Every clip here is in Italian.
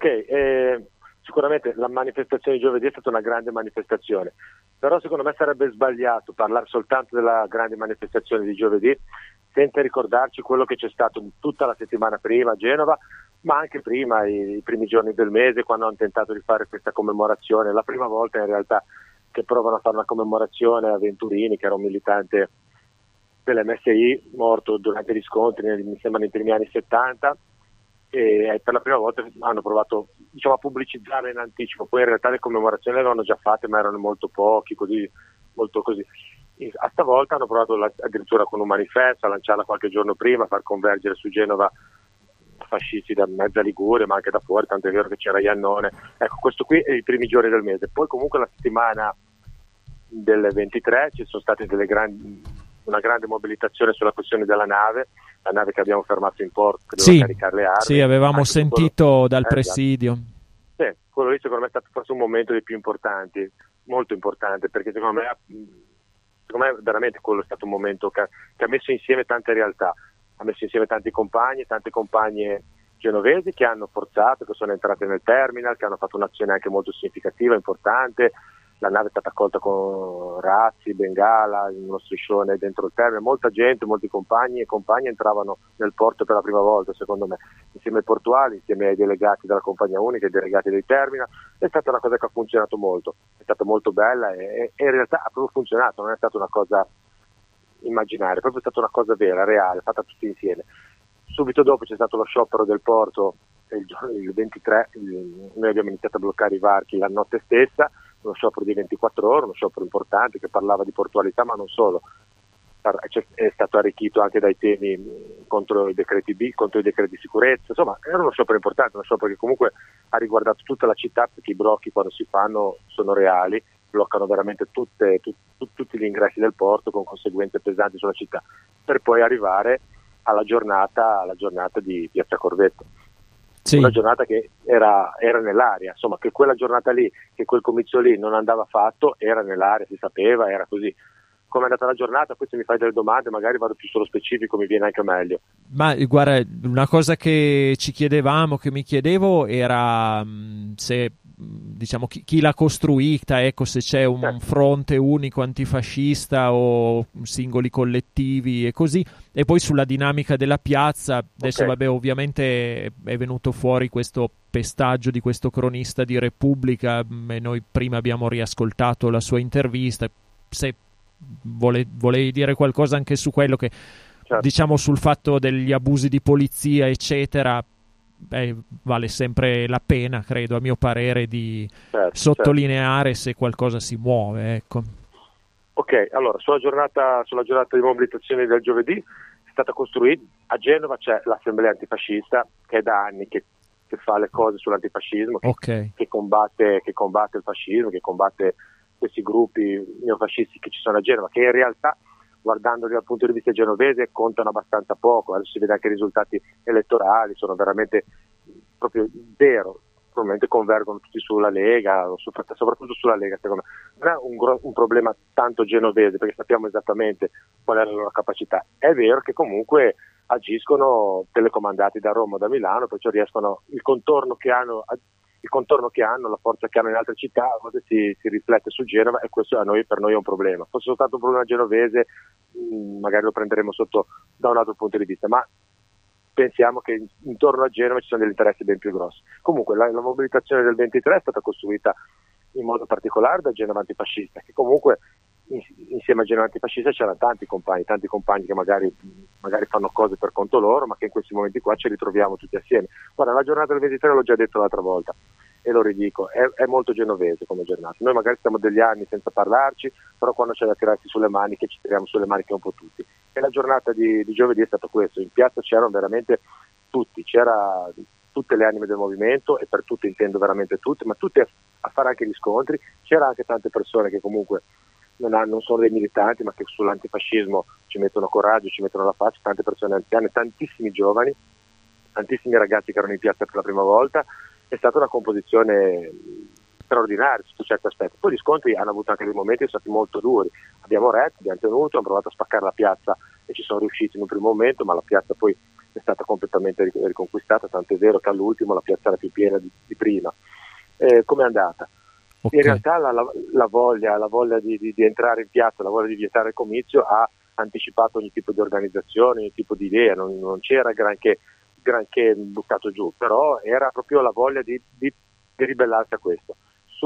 Ok, sicuramente la manifestazione di giovedì è stata una grande manifestazione, però secondo me sarebbe sbagliato parlare soltanto della grande manifestazione di giovedì senza ricordarci quello che c'è stato tutta la settimana prima a Genova, ma anche prima, i primi giorni del mese, quando hanno tentato di fare questa commemorazione, la prima volta in realtà che provano a fare una commemorazione a Venturini, che era un militante dell'MSI morto durante gli scontri, mi sembra nei primi anni 70, e per la prima volta hanno provato, diciamo, a pubblicizzare in anticipo. Poi in realtà le commemorazioni le avevano già fatte, ma erano molto pochi, così, molto così. A stavolta hanno provato addirittura con un manifesto a lanciarla qualche giorno prima, a far convergere su Genova fascisti da mezza Liguria, ma anche da fuori, tanto è vero che c'era Iannone. Ecco, questo qui è i primi giorni del mese. Poi comunque la settimana del 23 ci sono state una grande mobilitazione sulla questione della nave, la nave che abbiamo fermato in porto, che doveva caricare le armi. Sì, avevamo sentito dal presidio. Sì, quello lì secondo me è stato forse un momento dei più importanti, molto importante, perché secondo me veramente quello è stato un momento che ha messo insieme tante realtà, ha messo insieme tanti compagni, tante compagne genovesi che hanno forzato, che sono entrate nel terminal, che hanno fatto un'azione anche molto significativa, importante. La nave è stata accolta con razzi, bengala, in uno striscione dentro il terminal, molta gente, molti compagni e compagne entravano nel porto per la prima volta, secondo me, insieme ai portuali, insieme ai delegati della compagnia unica, ai delegati dei terminal. È stata una cosa che ha funzionato molto, è stata molto bella e in realtà ha proprio funzionato, non è stata una cosa immaginaria, è proprio stata una cosa vera, reale, fatta tutti insieme. Subito dopo c'è stato lo sciopero del porto, il 23, noi abbiamo iniziato a bloccare i varchi la notte stessa, uno sciopero di 24 ore, uno sciopero importante che parlava di portualità, ma non solo. È stato arricchito anche dai temi contro i decreti contro i decreti di sicurezza, insomma era uno sciopero importante, uno sciopero che comunque ha riguardato tutta la città, perché i blocchi quando si fanno sono reali, bloccano veramente tutti gli ingressi del porto con conseguenze pesanti sulla città, per poi arrivare alla giornata di Piazza Corvetto. Sì. Una giornata che era nell'aria, insomma, che quella giornata lì, che quel comizio lì non andava fatto, era nell'aria, si sapeva, era così. Come è andata la giornata, poi se mi fai delle domande magari vado più sullo specifico, mi viene anche meglio. Ma guarda, una cosa che ci chiedevamo, che mi chiedevo era se, diciamo, chi l'ha costruita, ecco, se c'è un fronte unico antifascista o singoli collettivi e così, e poi sulla dinamica della piazza. Adesso vabbè, ovviamente è venuto fuori questo pestaggio di questo cronista di Repubblica e noi prima abbiamo riascoltato la sua intervista. Se volevi dire qualcosa anche su quello che, diciamo, sul fatto degli abusi di polizia eccetera, vale sempre la pena, credo, a mio parere, di sottolineare se qualcosa si muove, ecco. Ok, allora sulla giornata di mobilitazione del giovedì è stata costruita a Genova, c'è l'assemblea antifascista che è da anni che fa le cose sull'antifascismo, che combatte il fascismo, che combatte questi gruppi neofascisti che ci sono a Genova, che in realtà, guardandoli dal punto di vista genovese, contano abbastanza poco. Adesso si vede anche i risultati elettorali, sono veramente proprio zero, probabilmente convergono tutti sulla Lega, soprattutto sulla Lega, secondo me. Non è un problema tanto genovese, perché sappiamo esattamente qual è la loro capacità. È vero che comunque agiscono telecomandati da Roma o da Milano, perciò riescono, il contorno che hanno, la forza che hanno in altre città, a volte si riflette su Genova, e questo per noi è un problema. Fosse soltanto un problema genovese, magari lo prenderemo sotto da un altro punto di vista, ma pensiamo che intorno a Genova ci sono degli interessi ben più grossi. Comunque la mobilitazione del 23 è stata costruita in modo particolare da Genova Antifascista, che comunque insieme a Genova Antifascista c'erano tanti compagni che magari fanno cose per conto loro, ma che in questi momenti qua ci ritroviamo tutti assieme. Guarda, la giornata del 23 l'ho già detto l'altra volta e lo ridico, è molto genovese come giornata. Noi magari stiamo degli anni senza parlarci, però quando c'è da tirarsi sulle maniche ci tiriamo sulle maniche un po' tutti. E la giornata di giovedì è stato questo: in piazza c'erano veramente tutti, c'era tutte le anime del movimento, e per tutti intendo veramente tutti, ma tutti a fare anche gli scontri. C'era anche tante persone che comunque non sono dei militanti, ma che sull'antifascismo ci mettono coraggio, ci mettono la faccia, tante persone anziane, tantissimi giovani, tantissimi ragazzi che erano in piazza per la prima volta. È stata una composizione straordinaria sotto certi aspetti. Poi gli scontri hanno avuto anche dei momenti che sono stati molto duri, abbiamo retto, abbiamo tenuto, abbiamo provato a spaccare la piazza e ci sono riusciti in un primo momento, ma la piazza poi è stata completamente riconquistata, tanto è vero che all'ultimo la piazza era più piena di prima. Com'è andata? Okay. In realtà la voglia di entrare in piazza, la voglia di vietare il comizio ha anticipato ogni tipo di organizzazione, ogni tipo di idea, non c'era granché buttato giù, però era proprio la voglia di ribellarsi a questo.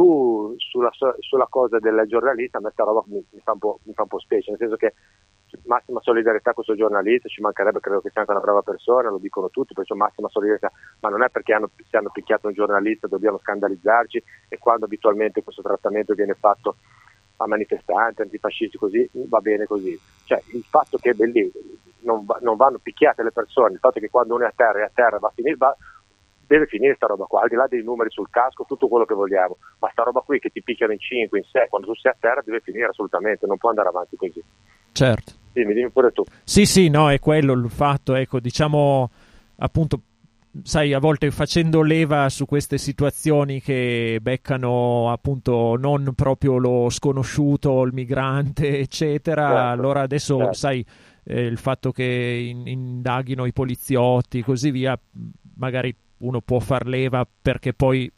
Sulla cosa del giornalista, a me sta roba mi fa un po' specie, nel senso che massima solidarietà con questo giornalista, ci mancherebbe, credo che sia anche una brava persona, lo dicono tutti, perciò massima solidarietà, ma non è perché se hanno picchiato un giornalista dobbiamo scandalizzarci, e quando abitualmente questo trattamento viene fatto a manifestanti, antifascisti, così va bene così. Cioè il fatto che non vanno picchiate le persone, il fatto che quando uno è a terra va a finire, deve finire sta roba qua, al di là dei numeri sul casco, tutto quello che vogliamo, ma sta roba qui che ti picchiano in 5, in 6, quando tu sei a terra deve finire assolutamente, non può andare avanti così. Certo. Dimmi pure tu. Sì, no, è quello il fatto, ecco, diciamo, appunto, sai, a volte facendo leva su queste situazioni che beccano appunto non proprio lo sconosciuto, il migrante, eccetera, certo, allora adesso, certo, sai, il fatto che indaghino i poliziotti e così via, magari uno può far leva perché poi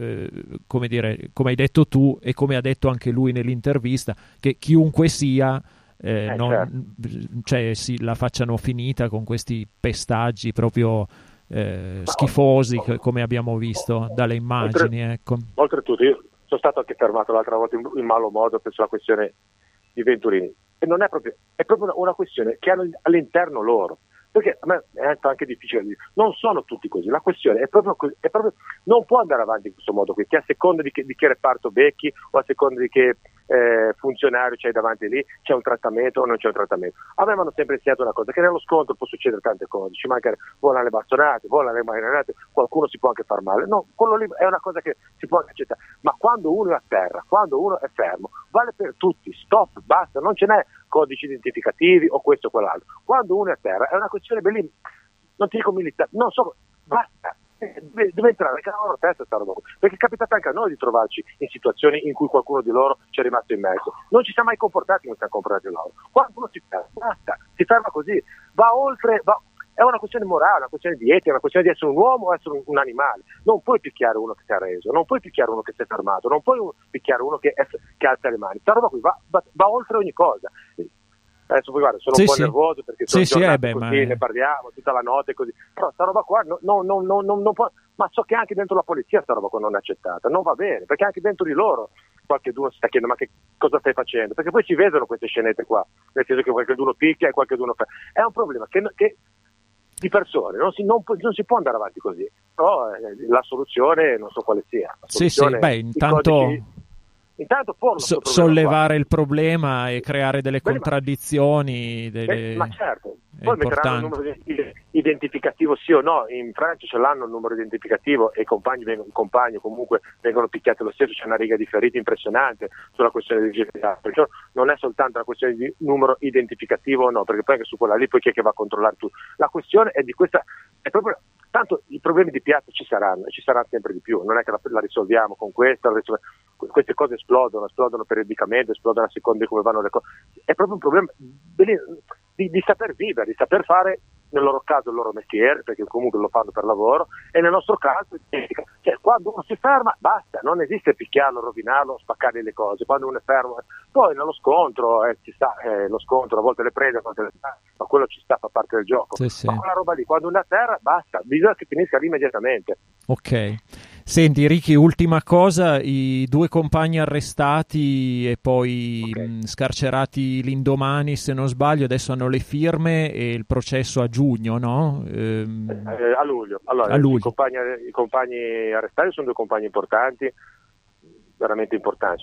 come dire, come hai detto tu e come ha detto anche lui nell'intervista, che chiunque sia certo, cioè la facciano finita con questi pestaggi proprio schifosi, come abbiamo visto dalle immagini. Ecco. Oltretutto io sono stato anche fermato l'altra volta in malo modo per la questione di Venturini, e non è proprio una questione che hanno all'interno loro, perché a me è anche difficile dire, non sono tutti così, la questione è proprio non può andare avanti in questo modo qui, che a seconda di che reparto becchi o a seconda di che funzionario c'hai davanti lì, c'è un trattamento o non c'è un trattamento. A me mi hanno sempre insegnato una cosa, che nello scontro può succedere tante cose, ci mancano, volano le bastonate, volano le marinate, qualcuno si può anche far male, no, quello lì è una cosa che si può accettare, ma quando uno è a terra, quando uno è fermo, vale per tutti, stop, basta, non ce n'è codici identificativi o questo o quell'altro. Quando uno è a terra è una questione bellissima, non ti dico militare, non so, basta, deve entrare anche nella loro testa sta roba, perché è capitato anche a noi di trovarci in situazioni in cui qualcuno di loro ci è rimasto in mezzo, non ci siamo mai comportati come si siamo comportati loro. Quando uno si ferma, basta, si ferma così, va oltre, è una questione morale, una questione di etica, una questione di essere un uomo o essere un animale. Non puoi picchiare uno che si è arreso, non puoi picchiare uno che si è fermato, non puoi picchiare uno che alza le mani. Questa roba qui va oltre ogni cosa. Adesso poi guarda, sono un po' nervoso perché sono giornate così, ne parliamo tutta la notte così, però sta roba qua non può, ma so che anche dentro la polizia sta roba qua non è accettata, non va bene, perché anche dentro di loro qualcuno si sta chiedendo ma che cosa stai facendo, perché poi si vedono queste scenette qua, nel senso che qualcuno picchia e qualcuno fa, è un problema che di persone, non si può andare avanti così, però la soluzione non so quale sia. Sì, intanto sollevare il problema e creare delle contraddizioni. Ma certo, poi metteranno il numero identificativo sì o no, in Francia ce l'hanno il numero identificativo e i compagni comunque vengono picchiati lo stesso, c'è una riga di feriti impressionante sulla questione del GPA, perciò non è soltanto una questione di numero identificativo o no, perché poi anche su quella lì poi chi è che va a controllare tutto, la questione è di questa, è proprio, tanto i problemi di piazza ci saranno sempre di più, non è che la risolviamo con questa, queste cose esplodono periodicamente, esplodono a seconda di come vanno le cose, è proprio un problema di saper vivere, di saper fare nel loro caso il loro mestiere, perché comunque lo fanno per lavoro, e nel nostro caso cioè, quando uno si ferma basta, non esiste picchiarlo, rovinarlo, spaccargli le cose, quando uno è fermo, poi nello scontro ci sta, lo scontro a volte le prende, a volte le sta, ma quello ci sta, fa parte del gioco, sì. Ma quella roba lì, quando uno è a terra basta, bisogna che finisca lì immediatamente. Ok. Senti Ricky, ultima cosa, i 2 compagni arrestati e poi scarcerati l'indomani, se non sbaglio, adesso hanno le firme e il processo a giugno, no? A luglio. Allora, a luglio. I compagni arrestati sono 2 compagni importanti, veramente importanti,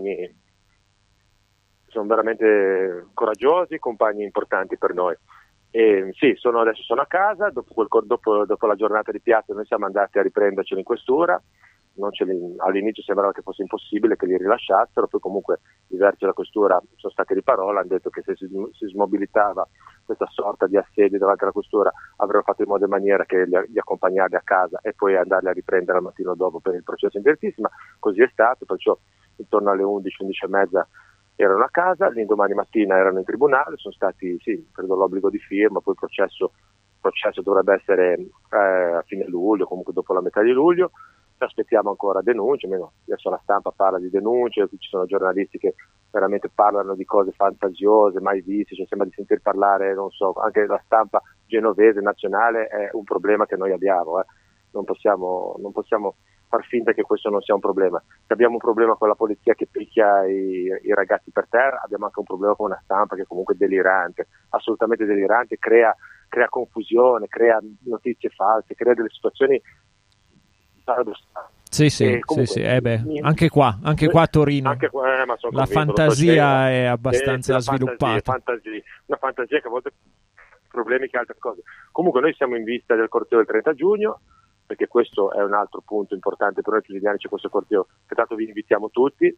sono veramente coraggiosi, compagni importanti per noi. Sì, adesso sono a casa, dopo la giornata di piazza noi siamo andati a riprenderceli in questura, all'inizio sembrava che fosse impossibile che li rilasciassero, poi comunque i vertici della questura sono stati di parola, hanno detto che se si smobilitava questa sorta di assedio davanti alla questura avrebbero fatto in modo e maniera che li accompagnarli a casa e poi andarli a riprendere al mattino dopo per il processo in direttissima, così è stato, perciò intorno alle 11, 11 e mezza erano a casa, l'indomani mattina erano in tribunale, sono stati, credo l'obbligo di firma, poi il processo dovrebbe essere a fine luglio, comunque dopo la metà di luglio, aspettiamo ancora denunce, almeno adesso la stampa parla di denunce, ci sono giornalisti che veramente parlano di cose fantasiose, mai viste, cioè sembra di sentir parlare, non so, anche la stampa genovese nazionale è un problema che noi abbiamo, non possiamo far finta che questo non sia un problema. Se abbiamo un problema con la polizia che picchia i ragazzi per terra, abbiamo anche un problema con una stampa che comunque è delirante, assolutamente delirante, crea confusione, crea notizie false, crea delle situazioni paradossali. Sì, anche qua a Torino la fantasia è abbastanza sviluppata. Una fantasia che a volte problemi che altre cose. Comunque noi siamo in vista del corteo del 30 giugno, perché questo è un altro punto importante per noi quotidiani, c'è questo corteo, pertanto vi invitiamo tutti,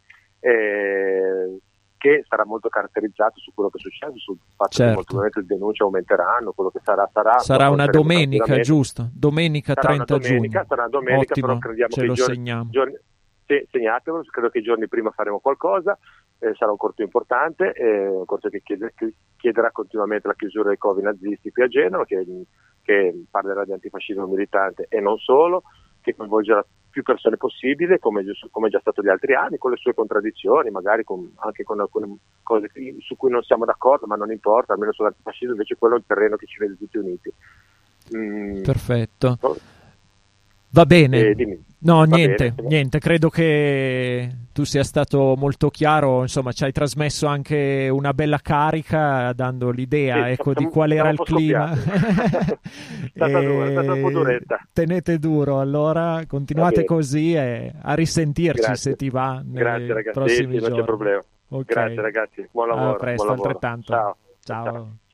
che sarà molto caratterizzato su quello che è successo, sul fatto che molto probabilmente le denunce aumenteranno, quello che sarà una domenica, giusto? Domenica 30 giugno. Sarà una domenica, ottimo, però crediamo ce che lo segniamo. Segnatevelo, credo che i giorni prima faremo qualcosa, sarà un corteo importante, un corteo che chiederà continuamente la chiusura dei covi nazisti qui a Genova, che parlerà di antifascismo militante e non solo, che coinvolgerà più persone possibile, come è già stato gli altri anni, con le sue contraddizioni, magari anche con alcune cose su cui non siamo d'accordo, ma non importa, almeno sull'antifascismo invece quello è il terreno che ci vede tutti uniti. Perfetto. Va bene. No, niente, credo che tu sia stato molto chiaro, insomma ci hai trasmesso anche una bella carica dando l'idea di qual era il clima. È stata un po' duretta. Tenete duro, allora continuate così e a risentirci. Grazie. Se ti va nei Grazie, ragazzi. prossimi giorni. Non c'è problema. Okay. Grazie ragazzi, buon lavoro. A presto, buon lavoro. altrettanto. Ciao.